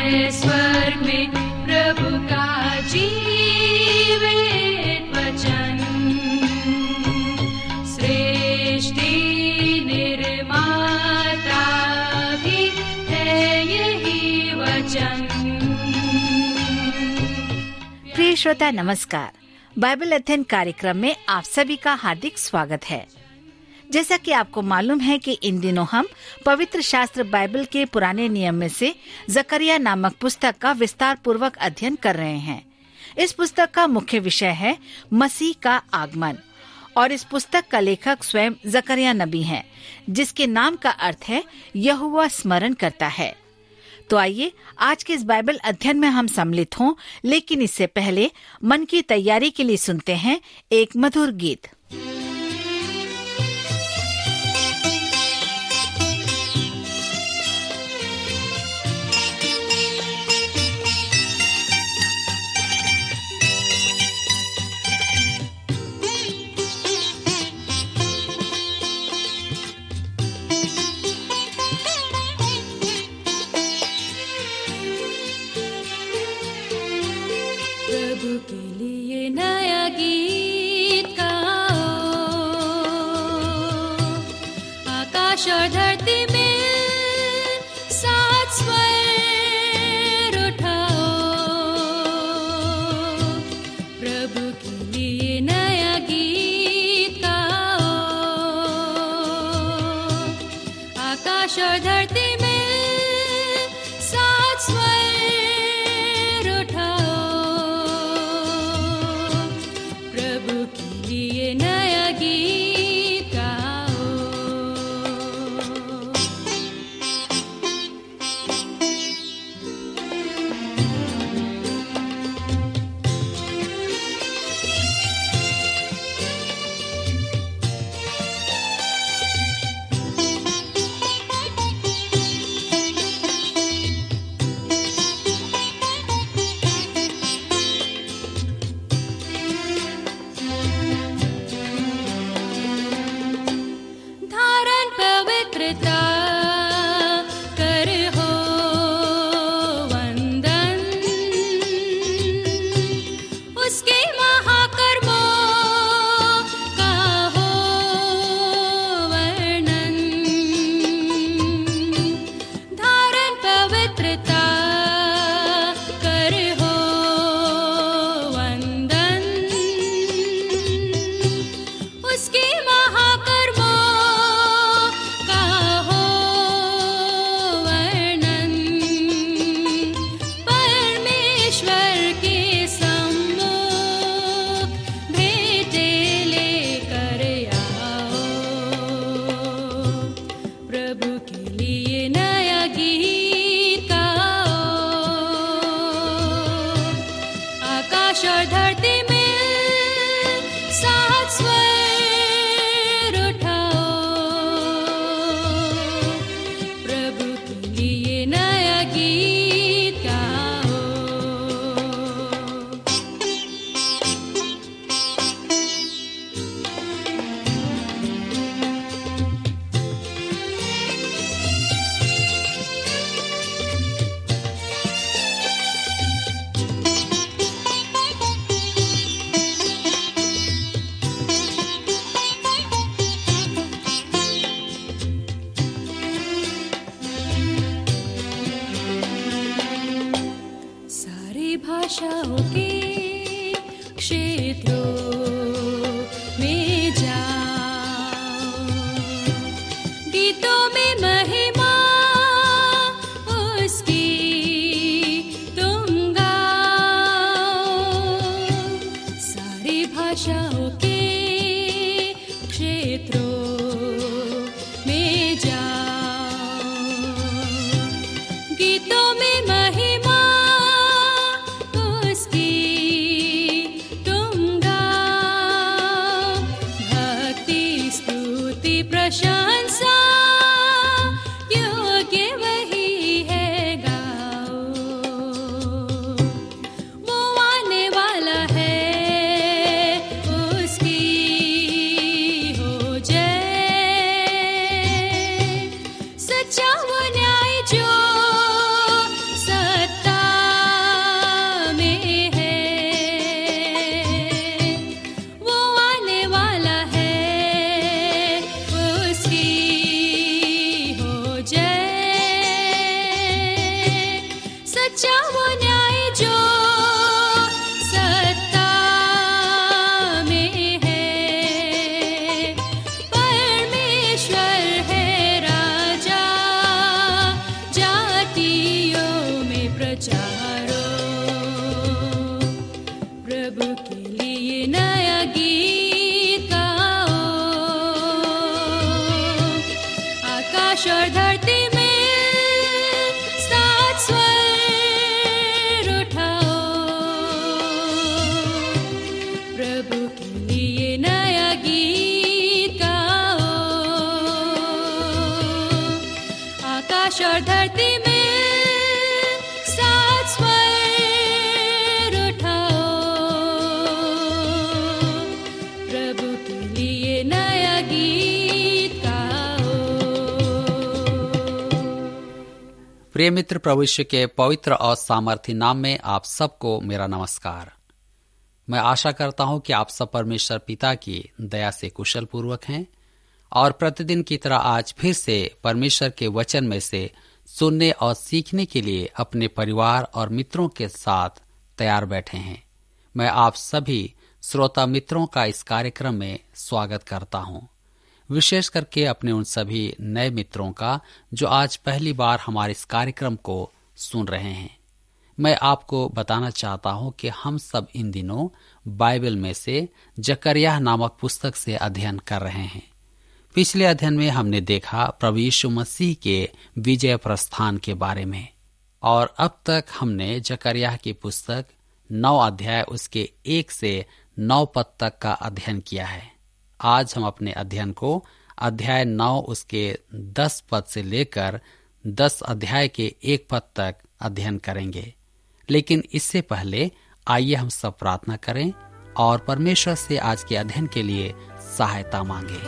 है स्वर्ग में प्रभु का जीवित वचन। सृष्टि निर्माता भी है यही वचन। प्रिय श्रोता नमस्कार। बाइबल अध्ययन कार्यक्रम में आप सभी का हार्दिक स्वागत है। जैसा कि आपको मालूम है कि इन दिनों हम पवित्र शास्त्र बाइबल के पुराने नियम में से जकरिया नामक पुस्तक का विस्तार पूर्वक अध्ययन कर रहे हैं। इस पुस्तक का मुख्य विषय है मसीह का आगमन और इस पुस्तक का लेखक स्वयं जकरिया नबी हैं, जिसके नाम का अर्थ है यहोवा स्मरण करता है। तो आइए आज के इस बाइबल अध्ययन में हम सम्मिलित हों, लेकिन इससे पहले मन की तैयारी के लिए सुनते हैं एक मधुर गीत। प्रभु के लिए नया गीत गाओ, आकाश और धरती में साथ स्वर उठाओ। प्रभु के लिए नया गीत गाओ, आकाश और धरती में साथ स्वर उठाओ। प्रभु के लिए नया गीत गाओ। धारण पवित्रता कर हो वंदन, उसके महाकर्मों का हो वर्णन। धारण पवित्रता कर हो वंदन, उसके महाकर्मों का हो वर्णन। परमेश्वर के सम्मुख भेंटे लेकर आओ। प्रभु के लिए नया गीत गाओ, आकाश और धरती में साथ स्वर उठाओ। प्रभु के लिए नया गीत गाओ। सारी भाषाओं के क्षेत्रों में जाओ, गीतों में महिमा उसकी तुम गाओ। सारी भाषाओं के क्षेत्रों में जाओ, गीतों में महिमा उसकी तुम गाओ। भक्ति स्तुति प्रशंसा योग्य वही है गाओ। वो आने वाला है, उसकी हो जय। सच्चा वो न्याय जो सच्चा वो न्याय जो सत्ता में है। परमेश्वर है राजा, जातियों में प्रचारो। प्रभु के लिए नया गीत गाओ, आकाश और धरती में सात स्वर उठाओ। प्रभु के लिए नया गीत गाओ, आकाश और धरती में सात स्वर उठाओ। प्रभु के लिए नया गीत गाओ। प्रिय मित्र, प्रभु यीशु के पवित्र और सामर्थी नाम में आप सबको मेरा नमस्कार। मैं आशा करता हूं कि आप सब परमेश्वर पिता की दया से कुशल पूर्वक हैं और प्रतिदिन की तरह आज फिर से परमेश्वर के वचन में से सुनने और सीखने के लिए अपने परिवार और मित्रों के साथ तैयार बैठे हैं। मैं आप सभी श्रोता मित्रों का इस कार्यक्रम में स्वागत करता हूं, विशेष करके अपने उन सभी नए मित्रों का जो आज पहली बार हमारे इस कार्यक्रम को सुन रहे हैं। मैं आपको बताना चाहता हूं कि हम सब इन दिनों बाइबल में से जकरिया नामक पुस्तक से अध्ययन कर रहे हैं। पिछले अध्ययन में हमने देखा प्रभु यीशु मसीह के विजय प्रस्थान के बारे में, और अब तक हमने जकरिया की पुस्तक 9 अध्याय उसके 1 से 9 पद तक का अध्ययन किया है। आज हम अपने अध्ययन को अध्याय 9 उसके 10 पद से लेकर 10 अध्याय के 1 पद तक अध्ययन करेंगे। लेकिन इससे पहले आइए हम सब प्रार्थना करें और परमेश्वर से आज के अध्ययन के लिए सहायता मांगे।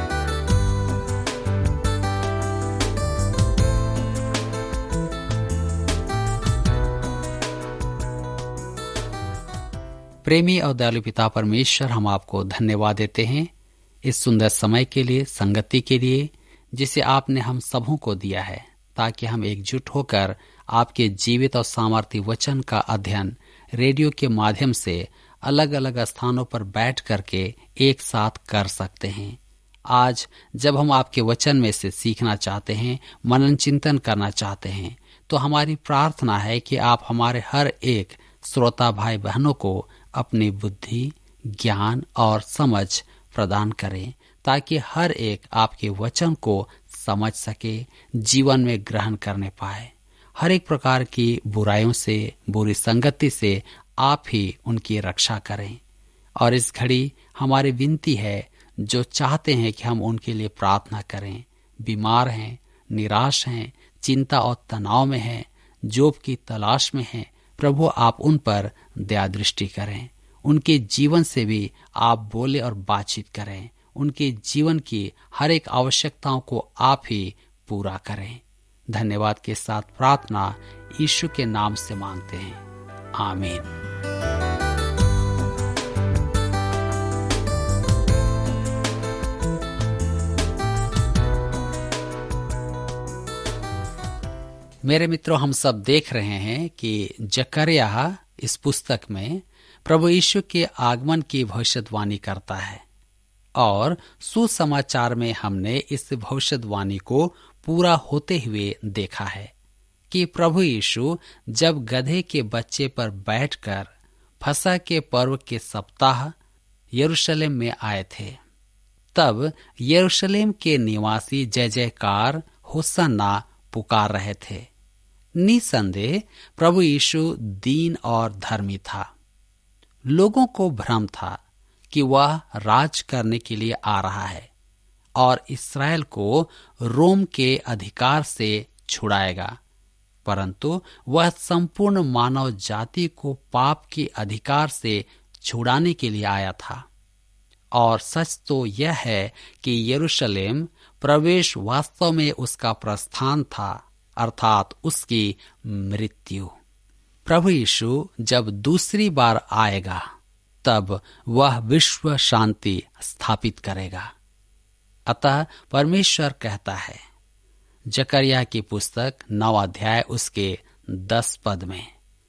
प्रेमी और दयालु पिता परमेश्वर, हम आपको धन्यवाद देते हैं इस सुंदर समय के लिए, संगति के लिए जिसे आपने हम सबों को दिया है, ताकि हम एकजुट होकर आपके जीवित और सामर्थी वचन का अध्ययन रेडियो के माध्यम से अलग अलग स्थानों पर बैठ करके एक साथ कर सकते हैं। आज जब हम आपके वचन में से सीखना चाहते हैं, मनन चिंतन करना चाहते हैं, तो हमारी प्रार्थना है कि आप हमारे हर एक श्रोता भाई बहनों को अपनी बुद्धि, ज्ञान और समझ प्रदान करें, ताकि हर एक आपके वचन को समझ सके, जीवन में ग्रहण करने पाए। हर एक प्रकार की बुराइयों से, बुरी संगति से आप ही उनकी रक्षा करें। और इस घड़ी हमारी विनती है, जो चाहते हैं कि हम उनके लिए प्रार्थना करें, बीमार हैं, निराश हैं, चिंता और तनाव में हैं, जॉब की तलाश में हैं, प्रभु आप उन पर दया दृष्टि करें। उनके जीवन से भी आप बोले और बातचीत करें। उनके जीवन की हर एक आवश्यकताओं को आप ही पूरा करें। धन्यवाद के साथ प्रार्थना यीशु के नाम से मांगते हैं, आमीन। मेरे मित्रों, हम सब देख रहे हैं कि जकरिया इस पुस्तक में प्रभु यीशु के आगमन की भविष्यवाणी करता है, और सुसमाचार में हमने इस भविष्यवाणी को पूरा होते हुए देखा है कि प्रभु यीशु जब गधे के बच्चे पर बैठकर फसह के पर्व के सप्ताह यरूशलेम में आए थे, तब यरूशलेम के निवासी जय जयकार होसन्ना पुकार रहे थे। निसंदेह प्रभु यीशु दीन और धर्मी था। लोगों को भ्रम था कि वह राज करने के लिए आ रहा है और इस्राएल को रोम के अधिकार से छुड़ाएगा, परंतु वह संपूर्ण मानव जाति को पाप के अधिकार से छुड़ाने के लिए आया था। और सच तो यह है कि यरूशलेम प्रवेश वास्तव में उसका प्रस्थान था, अर्थात उसकी मृत्यु। प्रभु यीशु जब दूसरी बार आएगा, तब वह विश्व शांति स्थापित करेगा। अतः परमेश्वर कहता है, जकरिया की पुस्तक 9 अध्याय उसके 10 पद में,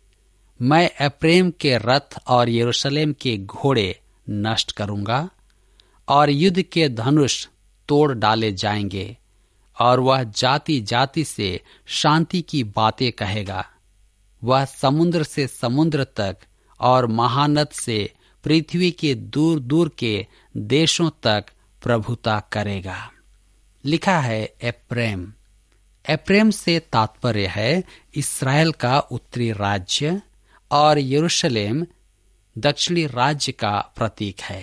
मैं एप्रेम के रथ और यरूशलेम के घोड़े नष्ट करूंगा और युद्ध के धनुष तोड़ डाले जाएंगे, और वह जाति जाति से शांति की बातें कहेगा। वह समुद्र से समुद्र तक और महानद से पृथ्वी के दूर दूर के देशों तक प्रभुता करेगा। लिखा है एप्रेम। एप्रेम से तात्पर्य है इस्राएल का उत्तरी राज्य और यरूशलेम दक्षिणी राज्य का प्रतीक है।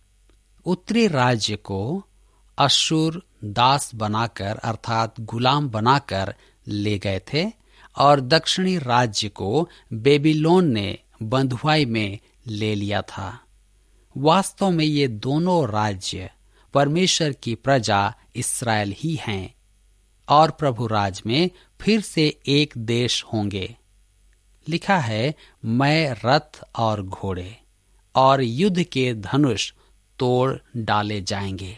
उत्तरी राज्य को अश्शूर दास बनाकर अर्थात गुलाम बनाकर ले गए थे और दक्षिणी राज्य को बेबीलोन ने बंधुआई में ले लिया था। वास्तव में ये दोनों राज्य परमेश्वर की प्रजा इस्राएल ही हैं और प्रभु राज में फिर से एक देश होंगे। लिखा है मैं रथ और घोड़े और युद्ध के धनुष तोड़ डाले जाएंगे,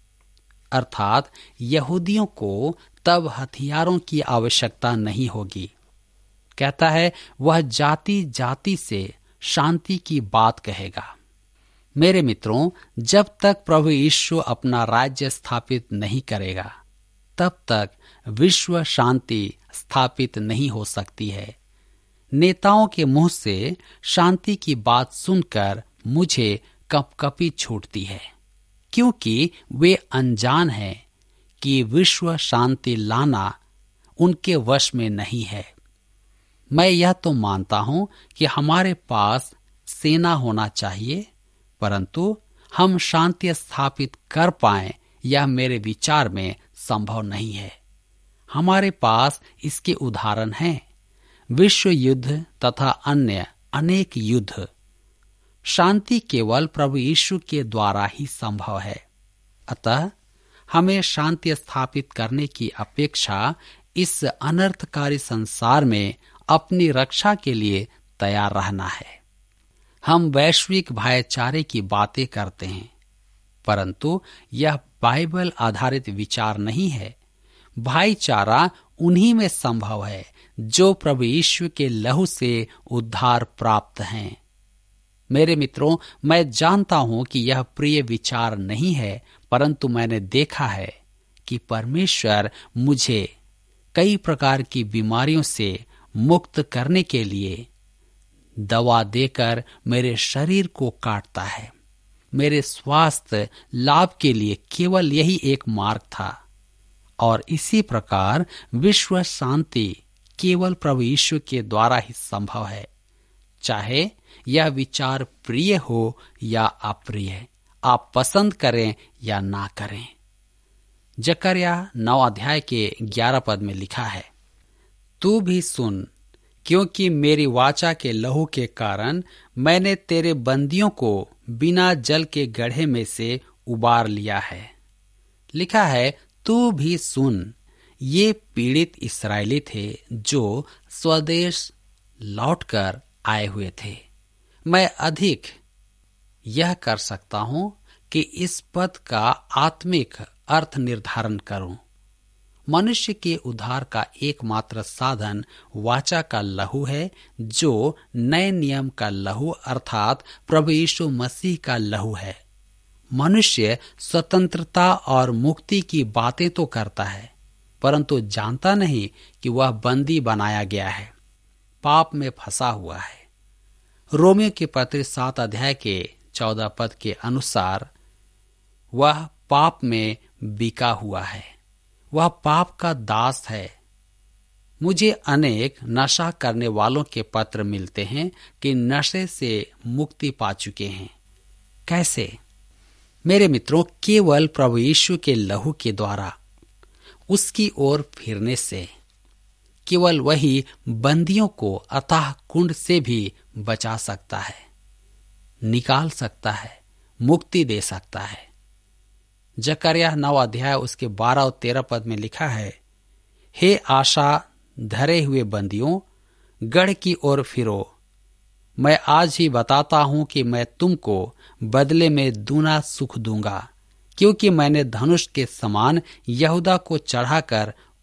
अर्थात यहूदियों को तब हथियारों की आवश्यकता नहीं होगी। कहता है वह जाति जाति से शांति की बात कहेगा। मेरे मित्रों, जब तक प्रभु यीशु अपना राज्य स्थापित नहीं करेगा तब तक विश्व शांति स्थापित नहीं हो सकती है। नेताओं के मुंह से शांति की बात सुनकर मुझे कपकपी छूटती है, क्योंकि वे अनजान हैं कि विश्व शांति लाना उनके वश में नहीं है। मैं यह तो मानता हूं कि हमारे पास सेना होना चाहिए, परंतु हम शांति स्थापित कर पाएं यह मेरे विचार में संभव नहीं है। हमारे पास इसके उदाहरण हैं, विश्व युद्ध तथा अन्य अनेक युद्ध। शांति केवल प्रभु यीशु के द्वारा ही संभव है। अतः हमें शांति स्थापित करने की अपेक्षा इस अनर्थकारी संसार में अपनी रक्षा के लिए तैयार रहना है। हम वैश्विक भाईचारे की बातें करते हैं, परंतु यह बाइबल आधारित विचार नहीं है। भाईचारा उन्हीं में संभव है जो प्रभु यीशु के लहू से उद्धार प्राप्त हैं। मेरे मित्रों, मैं जानता हूं कि यह प्रिय विचार नहीं है, परंतु मैंने देखा है कि परमेश्वर मुझे कई प्रकार की बीमारियों से मुक्त करने के लिए दवा देकर मेरे शरीर को काटता है। मेरे स्वास्थ्य लाभ के लिए केवल यही एक मार्ग था, और इसी प्रकार विश्व शांति केवल प्रभु यीशु के द्वारा ही संभव है, चाहे यह विचार प्रिय हो या अप्रिय, आप पसंद करें या ना करें। जकर्या 9 अध्याय के 11 पद में लिखा है, तू भी सुन, क्योंकि मेरी वाचा के लहू के कारण मैंने तेरे बंदियों को बिना जल के गड्ढे में से उबार लिया है। लिखा है तू भी सुन। ये पीड़ित इस्राएली थे जो स्वदेश लौटकर आए हुए थे। मैं अधिक यह कर सकता हूं कि इस पद का आत्मिक अर्थ निर्धारण करूं। मनुष्य के उद्धार का एकमात्र साधन वाचा का लहू है, जो नए नियम का लहू अर्थात प्रभु यीशु मसीह का लहू है। मनुष्य स्वतंत्रता और मुक्ति की बातें तो करता है, परंतु जानता नहीं कि वह बंदी बनाया गया है, पाप में फंसा हुआ है। रोमियो के पत्र 7 अध्याय के 14 पद के अनुसार वह पाप में बिका हुआ है, वह पाप का दास है। मुझे अनेक नशा करने वालों के पत्र मिलते हैं कि नशे से मुक्ति पा चुके हैं। कैसे? मेरे मित्रों, केवल प्रभु यीशु के लहू के द्वारा, उसकी ओर फिरने से। केवल वही बंदियों को अथाह कुंड से भी बचा सकता है, निकाल सकता है, मुक्ति दे सकता है। जकर्या 9 अध्याय उसके 12 और 13 पद में लिखा है, हे आशा धरे हुए बंदियों, गढ़ की ओर फिरो। मैं आज ही बताता हूं कि मैं तुमको बदले में दूना सुख दूंगा, क्योंकि मैंने धनुष के समान यहूदा को चढ़ाकर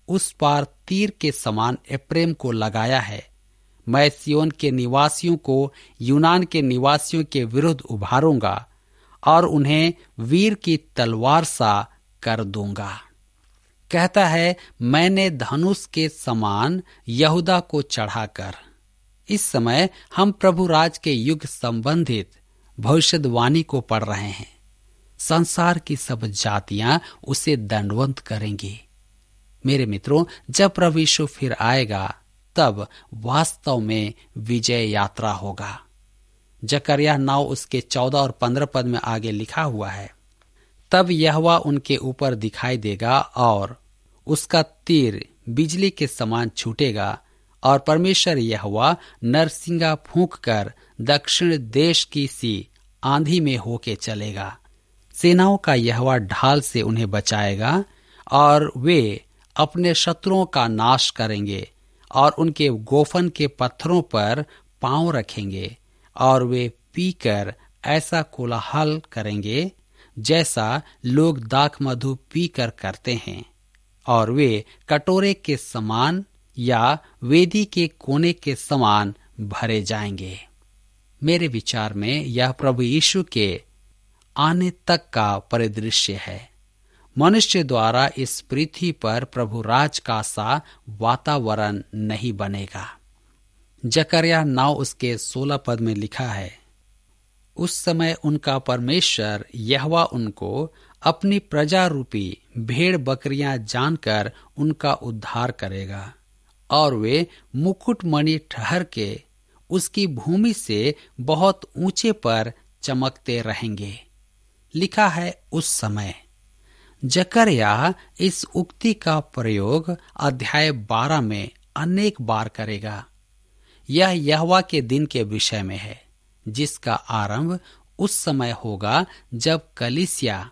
उस पार तीर के समान एप्रेम को लगाया है। मैं सियोन के निवासियों को यूनान के निवासियों के विरुद्ध उभारूंगा और उन्हें वीर की तलवार सा कर दूंगा। कहता है, मैंने धनुष के समान यहूदा को चढ़ाकर। इस समय हम प्रभु राज के युग संबंधित भविष्यवाणी को पढ़ रहे हैं। संसार की सब जातियां उसे दंडवत करेंगी। मेरे मित्रों, जब प्रभु यीशु फिर आएगा तब वास्तव में विजय यात्रा होगा। जकरिया 9 उसके 14 और 15 पद में आगे लिखा हुआ है, तब यहोवा उनके ऊपर दिखाई देगा और उसका तीर बिजली के समान छूटेगा और परमेश्वर यहोवा नरसिंगा फूंक कर दक्षिण देश की सी आंधी में होके चलेगा। सेनाओं का यहोवा ढाल से उन्हें बचाएगा और वे अपने शत्रुओं का नाश करेंगे और उनके गोफन के पत्थरों पर पांव रखेंगे और वे पीकर ऐसा कोलाहल करेंगे जैसा लोग दाख मधु पीकर करते हैं, और वे कटोरे के समान या वेदी के कोने के समान भरे जाएंगे। मेरे विचार में यह प्रभु यीशु के आने तक का परिदृश्य है। मनुष्य द्वारा इस पृथ्वी पर प्रभु राज का सा वातावरण नहीं बनेगा। जकरिया 9 उसके 16 पद में लिखा है, उस समय उनका परमेश्वर यहोवा उनको अपनी प्रजा रूपी भेड़ बकरियां जानकर उनका उद्धार करेगा और वे मुकुटमणि ठहर के उसकी भूमि से बहुत ऊंचे पर चमकते रहेंगे। लिखा है उस समय। जकरिया इस उक्ति का प्रयोग अध्याय 12 में अनेक बार करेगा। यह यहोवा के दिन के विषय में है, जिसका आरंभ उस समय होगा जब कलीसिया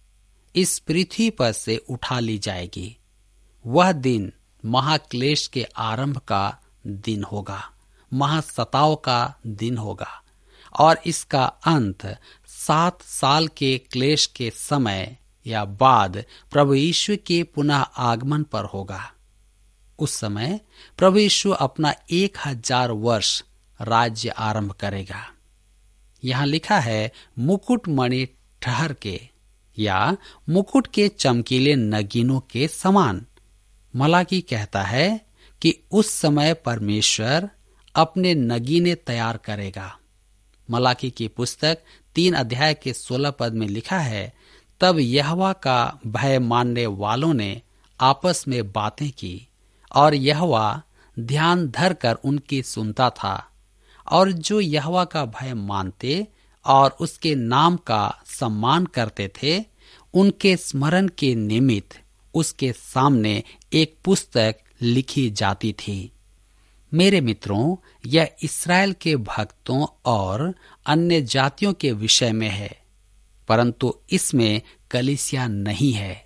इस पृथ्वी पर से उठा ली जाएगी। वह दिन महाक्लेश के आरंभ का दिन होगा, महासताव का दिन होगा और इसका अंत 7 साल के क्लेश के समय या बाद प्रभु यीशु के पुनः आगमन पर होगा। उस समय प्रभु यीशु अपना 1000 वर्ष राज्य आरंभ करेगा। यहाँ लिखा है मुकुटमणि ठहर के या मुकुट के चमकीले नगीनों के समान। मलाकी कहता है कि उस समय परमेश्वर अपने नगीने तैयार करेगा। मलाकी की पुस्तक 3 अध्याय के 16 पद में लिखा है, तब यहोवा का भय मानने वालों ने आपस में बातें की और यहोवा ध्यान धरकर उनकी सुनता था, और जो यहोवा का भय मानते और उसके नाम का सम्मान करते थे, उनके स्मरण के निमित्त उसके सामने एक पुस्तक लिखी जाती थी। मेरे मित्रों, यह इस्राएल के भक्तों और अन्य जातियों के विषय में है, परंतु इसमें कलीसिया नहीं है,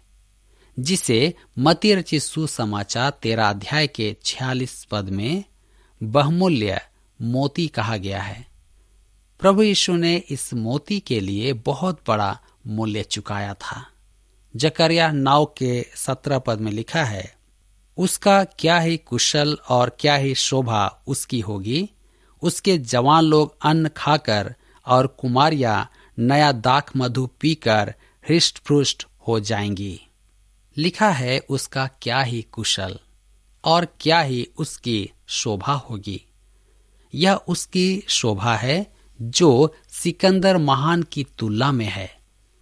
जिसे मत्ती रचित सुसमाचार 13 अध्याय के 46 पद में बहुमूल्य मोती कहा गया है। प्रभु यीशु ने इस मोती के लिए बहुत बड़ा मूल्य चुकाया था। जकरिया 9 के 17 पद में लिखा है, उसका क्या ही कुशल और क्या ही शोभा उसकी होगी। उसके जवान लोग अन्न खाकर और कुमारियां नया दाख मधु पीकर हृष्ट पुष्ट हो जाएंगी। लिखा है उसका क्या ही कुशल और क्या ही उसकी शोभा होगी। यह उसकी शोभा है जो सिकंदर महान की तुलना में है।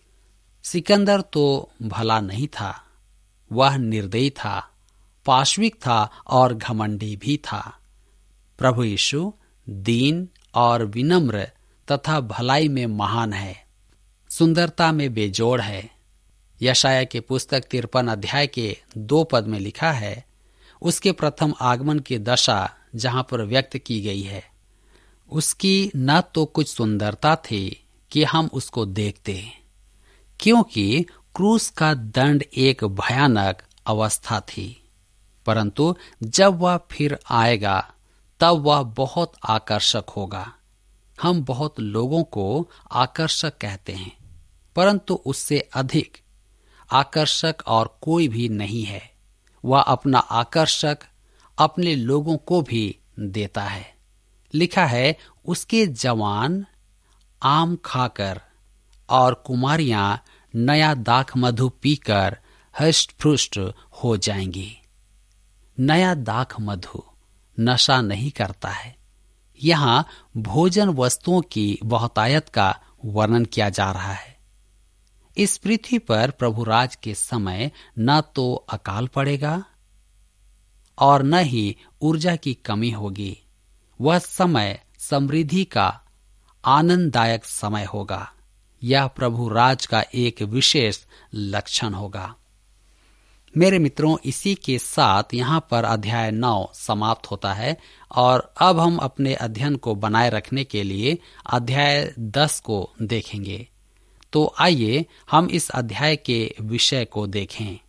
सिकंदर तो भला नहीं था, वह निर्दयी था, पाशविक था और घमंडी भी था। प्रभु यीशु दीन और विनम्र तथा भलाई में महान है, सुंदरता में बेजोड़ है। यशाया के पुस्तक 53 अध्याय के 2 पद में लिखा है, उसके प्रथम आगमन की दशा जहां पर व्यक्त की गई है, उसकी न तो कुछ सुंदरता थी कि हम उसको देखते, क्योंकि क्रूस का दंड एक भयानक अवस्था थी, परंतु जब वह फिर आएगा तब वह बहुत आकर्षक होगा। हम बहुत लोगों को आकर्षक कहते हैं, परंतु उससे अधिक आकर्षक और कोई भी नहीं है। वह अपना आकर्षक अपने लोगों को भी देता है। लिखा है, उसके जवान आम खाकर और कुमारियां नया दाख मधु पीकर हष्ट पुष्ट हो जाएंगी। नया दाख मधु नशा नहीं करता है। यहाँ भोजन वस्तुओं की बहुतायत का वर्णन किया जा रहा है। इस पृथ्वी पर प्रभु राज के समय न तो अकाल पड़ेगा और न ही ऊर्जा की कमी होगी। वह समय समृद्धि का आनंददायक समय होगा। यह प्रभु राज का एक विशेष लक्षण होगा। मेरे मित्रों, इसी के साथ यहाँ पर अध्याय 9 समाप्त होता है और अब हम अपने अध्ययन को बनाए रखने के लिए अध्याय 10 को देखेंगे। तो आइए हम इस अध्याय के विषय को देखें।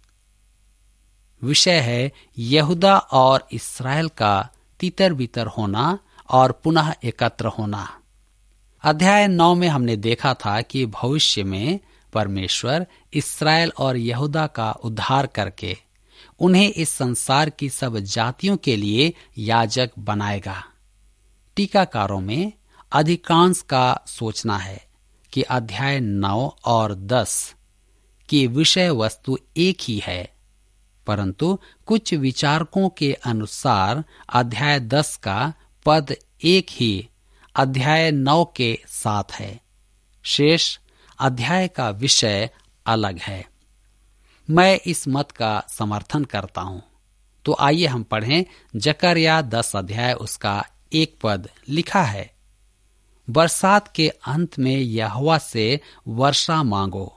विषय है यहूदा और इस्राएल का तितर बितर होना और पुनः एकत्र होना। अध्याय 9 में हमने देखा था कि भविष्य में परमेश्वर इस्राएल और यहूदा का उद्धार करके उन्हें इस संसार की सब जातियों के लिए याजक बनाएगा। टीकाकारों में अधिकांश का सोचना है कि अध्याय 9 और 10 की विषय वस्तु एक ही है, परंतु कुछ विचारकों के अनुसार अध्याय 10 का पद एक ही अध्याय 9 के साथ है। शेष अध्याय का विषय अलग है। मैं इस मत का समर्थन करता हूं। तो आइए हम पढ़ें जकर्या 10 अध्याय उसका 1 पद। लिखा है, बरसात के अंत में यहोवा से वर्षा मांगो,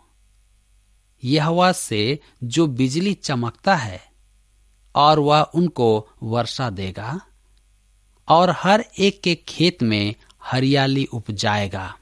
यहोवा से जो बिजली चमकता है, और वह उनको वर्षा देगा और हर एक के खेत में हरियाली उपजाएगा।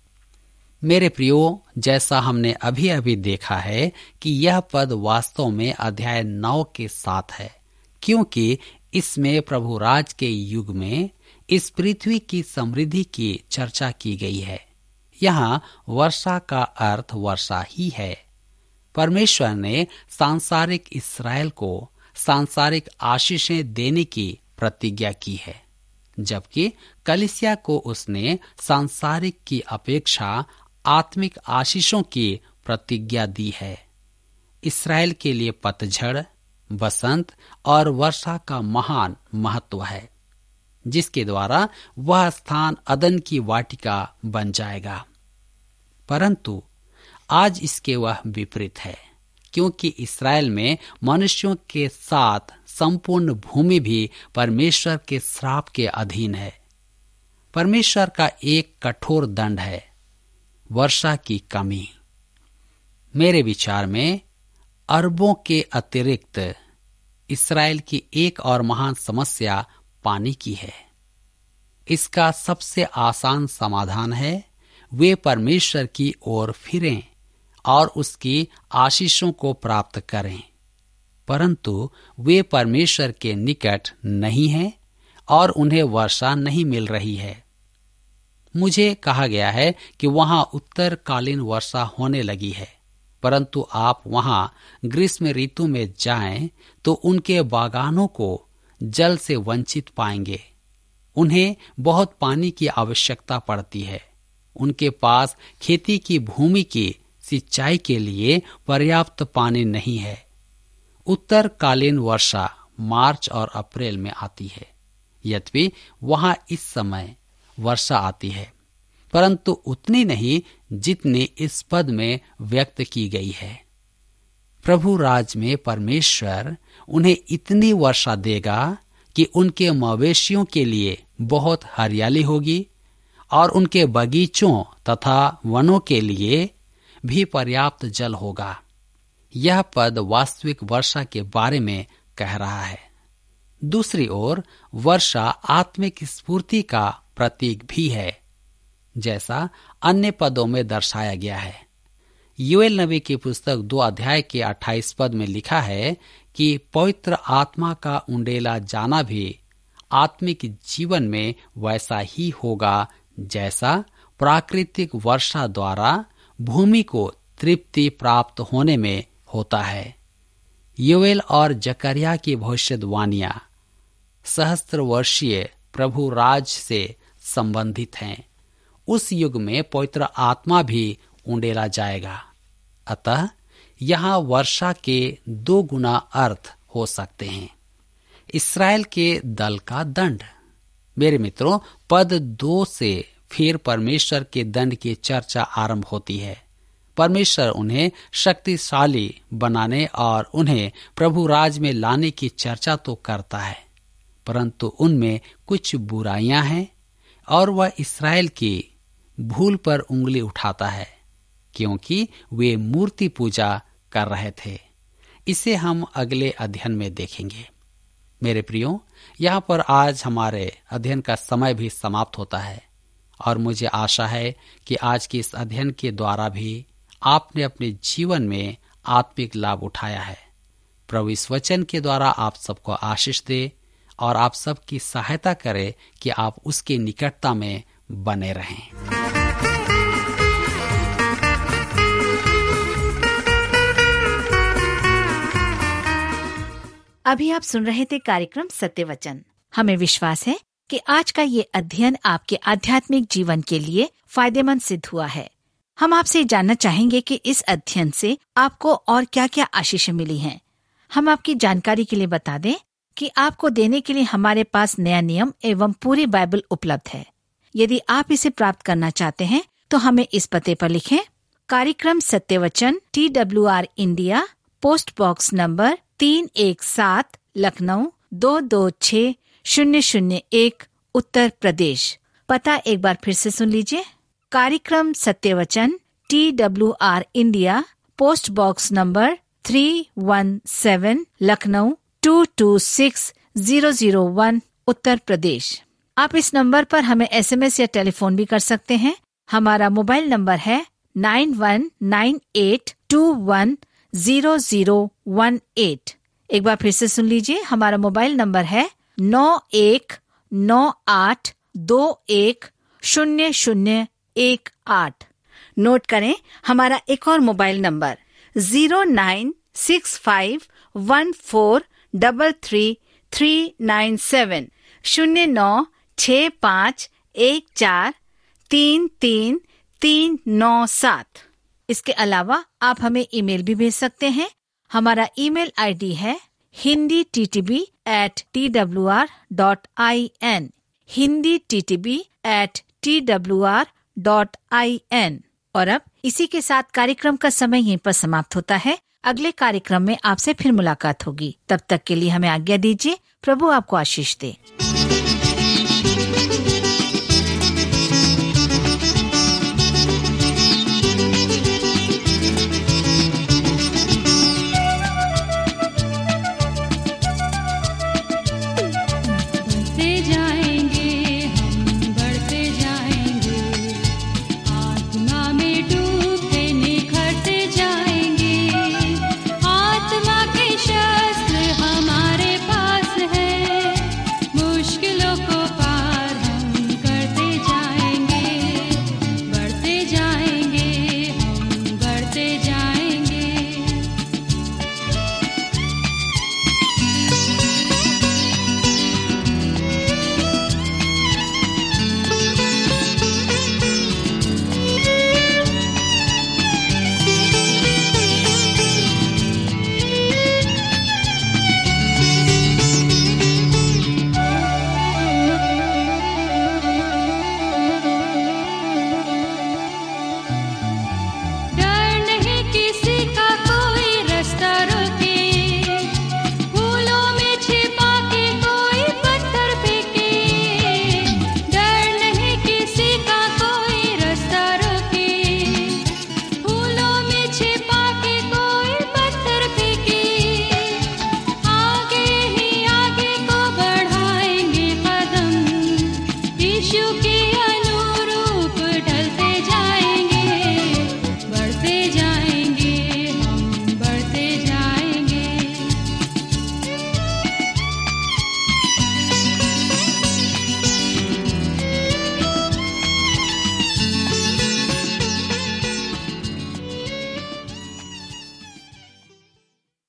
मेरे प्रियो, जैसा हमने अभी अभी देखा है कि यह पद वास्तव में अध्याय 9 के साथ है, क्योंकि इसमें प्रभु राज के युग में इस पृथ्वी की समृद्धि की चर्चा की गई है। यहाँ वर्षा का अर्थ वर्षा ही है। परमेश्वर ने सांसारिक इस्राएल को सांसारिक आशीषें देने की प्रतिज्ञा की है, जबकि कलीसिया को उसने सांसारिक की अपेक्षा आत्मिक आशीषों की प्रतिज्ञा दी है। इस्राएल के लिए पतझड़, बसंत और वर्षा का महान महत्व है, जिसके द्वारा वह स्थान अदन की वाटिका बन जाएगा। परंतु आज इसके वह विपरीत है, क्योंकि इस्राएल में मनुष्यों के साथ संपूर्ण भूमि भी परमेश्वर के श्राप के अधीन है। परमेश्वर का एक कठोर दंड है, वर्षा की कमी। मेरे विचार में अरबों के अतिरिक्त इस्राएल की एक और महान समस्या पानी की है। इसका सबसे आसान समाधान है वे परमेश्वर की ओर फिरें और उसकी आशीषों को प्राप्त करें, परंतु वे परमेश्वर के निकट नहीं हैं और उन्हें वर्षा नहीं मिल रही है। मुझे कहा गया है कि वहां उत्तरकालीन वर्षा होने लगी है, परंतु आप वहां ग्रीष्म ऋतु में जाएं तो उनके बागानों को जल से वंचित पाएंगे। उन्हें बहुत पानी की आवश्यकता पड़ती है। उनके पास खेती की भूमि की सिंचाई के लिए पर्याप्त पानी नहीं है। उत्तरकालीन वर्षा मार्च और अप्रैल में आती है। यद्यपि वहां इस समय वर्षा आती है, परंतु उतनी नहीं जितनी इस पद में व्यक्त की गई है। प्रभु राज में परमेश्वर उन्हें इतनी वर्षा देगा कि उनके मवेशियों के लिए बहुत हरियाली होगी और उनके बगीचों तथा वनों के लिए भी पर्याप्त जल होगा। यह पद वास्तविक वर्षा के बारे में कह रहा है। दूसरी ओर वर्षा आत्मिक स्फूर्ति का प्रतीक भी है, जैसा अन्य पदों में दर्शाया गया है। योएल नबी की पुस्तक 2 अध्याय के 28 पद में लिखा है कि पवित्र आत्मा का उंडेला जाना भी आत्मिक जीवन में वैसा ही होगा जैसा प्राकृतिक वर्षा द्वारा भूमि को तृप्ति प्राप्त होने में होता है। योएल और जकरिया की भविष्यवाणियां सहस्त्र वर्षीय प्रभु राज से संबंधित हैं। उस युग में पवित्र आत्मा भी उंडेला जाएगा। अतः यहाँ वर्षा के 2 गुना अर्थ हो सकते हैं। इस्राएल के दल का दंड। मेरे मित्रों, पद 2 से फिर परमेश्वर के दंड की चर्चा आरंभ होती है। परमेश्वर उन्हें शक्तिशाली बनाने और उन्हें प्रभु राज में लाने की चर्चा तो करता है, परंतु उनमें कुछ बुराइयां हैं और वह इस्राएल की भूल पर उंगली उठाता है, क्योंकि वे मूर्ति पूजा कर रहे थे। इसे हम अगले अध्ययन में देखेंगे। मेरे प्रियो, यहाँ पर आज हमारे अध्ययन का समय भी समाप्त होता है और मुझे आशा है कि आज के इस अध्ययन के द्वारा भी आपने अपने जीवन में आत्मिक लाभ उठाया है। प्रभु इस वचन के द्वारा आप सबको आशीष दे और आप सबकी सहायता करे कि आप उसके निकटता में बने रहें। अभी आप सुन रहे थे कार्यक्रम सत्य वचन। हमें विश्वास है कि आज का ये अध्ययन आपके आध्यात्मिक जीवन के लिए फायदेमंद सिद्ध हुआ है। हम आपसे जानना चाहेंगे कि इस अध्ययन से आपको और क्या क्या आशीषें मिली हैं। हम आपकी जानकारी के लिए बता दें कि आपको देने के लिए हमारे पास नया नियम एवं पूरी बाइबल उपलब्ध है। यदि आप इसे प्राप्त करना चाहते हैं तो हमें इस पते पर लिखें। कार्यक्रम Satyavachan, TWR India, post box number 317, Lucknow 226001, Uttar Pradesh. पता एक बार फिर से सुन लीजिए। कार्यक्रम Satyavachan, TWR India, post box number 317, Lucknow 226001, Uttar Pradesh. आप इस नंबर पर हमें SMS या टेलीफोन भी कर सकते हैं। हमारा मोबाइल नंबर है 9198210018। एक बार फिर से सुन लीजिए। हमारा मोबाइल नंबर है 9198210018। नोट करें हमारा एक और मोबाइल नंबर 09651433397, 0965143397। इसके अलावा आप हमें ईमेल भी भेज सकते हैं। हमारा ईमेल ID है hindi@twr.in, hindi@twr.in। और अब इसी के साथ कार्यक्रम का समय यहीं पर समाप्त होता है। अगले कार्यक्रम में आपसे फिर मुलाकात होगी। तब तक के लिए हमें आज्ञा दीजिए। प्रभु आपको आशीष दे। से जा